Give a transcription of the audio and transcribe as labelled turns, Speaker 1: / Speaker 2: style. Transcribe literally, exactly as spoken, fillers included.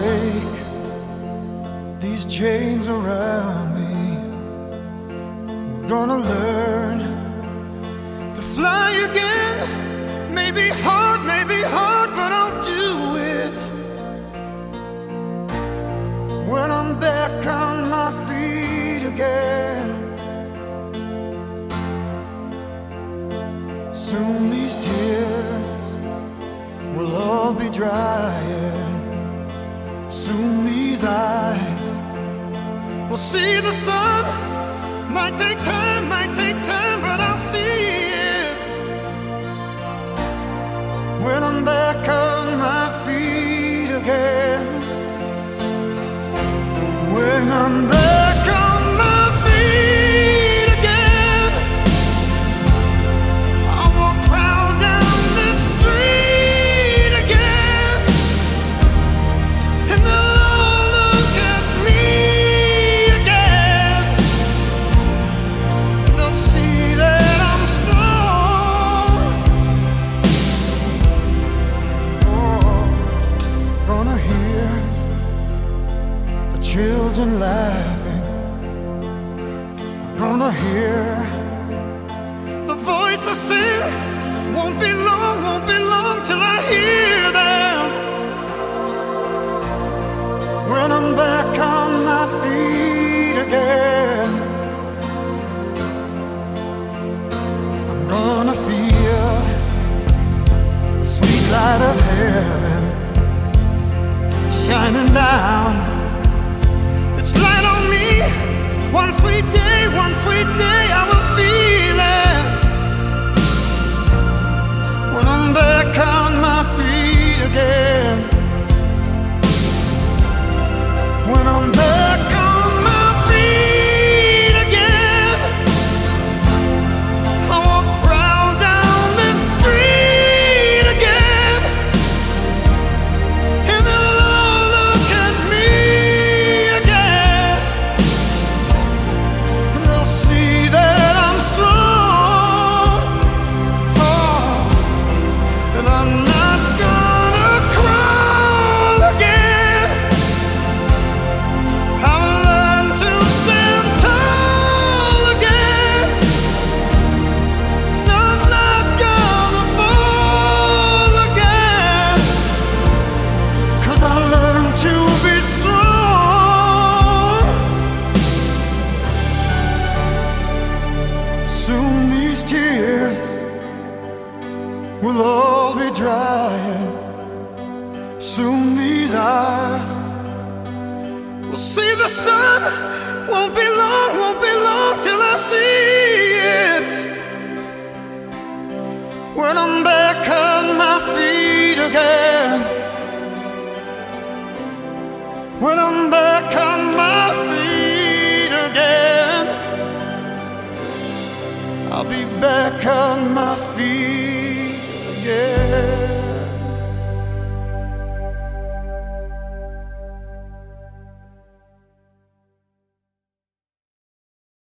Speaker 1: break these chains around me. We're gonna learn to fly again. Maybe hard, maybe hard, but I'll do it. When I'm back on my feet again, soon these tears will all be drying. Soon these eyes will see the sun. Might take time, might take time, but I'll see it. When I'm back on my feet again. When I'm back on my feet again, I'll walk proud down this street again, and they'll all look at me again. They'll see that I'm strong. Oh, gonna hear the children laughing. Gonna hear the voices sing. Won't be long, won't be long till I hear them. When I'm back on my feet again, I'm gonna feel the sweet light of heaven shining down. It's light on me. One sweet day, one sweet day, I will feel it. When I'm back on my feet again. When I'm back on my feet again, I walk proud down this street again, and they'll all look at me again, and they'll see that I'm strong. Oh, and I'm not gonna crawl again. I've learned to stand tall again. I'm not gonna fall again, 'cause I learned to be strong. Soon these tears will all be drying. Soon these eyes will see the sun. Won't be long, won't be long till I see it. When I'm back on my feet again. When I'm back on my feet again, I'll be back on my feet again.